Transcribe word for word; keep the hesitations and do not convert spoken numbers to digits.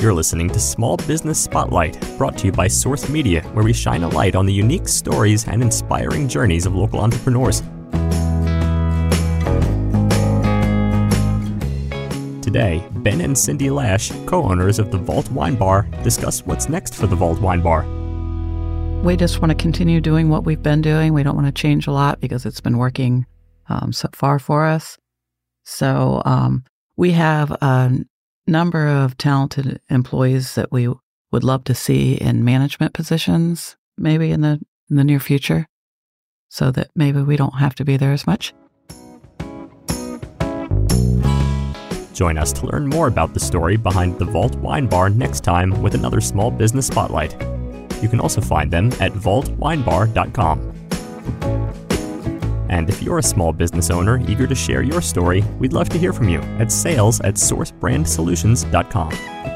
You're listening to Small Business Spotlight, brought to you by Source Media, where we shine a light on the unique stories and inspiring journeys of local entrepreneurs. Today, Ben and Cindy Lash, co-owners of the Vault Wine Bar, discuss what's next for the Vault Wine Bar. We just want to continue doing what we've been doing. We don't want to change a lot because it's been working um, so far for us. So um, we have a number of talented employees that we would love to see in management positions, maybe in the in the near future, so that maybe we don't have to be there as much. Join us to learn more about the story behind the Vault Wine Bar next time with another Small Business Spotlight. You can also find them at vault wine bar dot com. And if you're a small business owner eager to share your story, we'd love to hear from you at sales at source brand solutions dot com.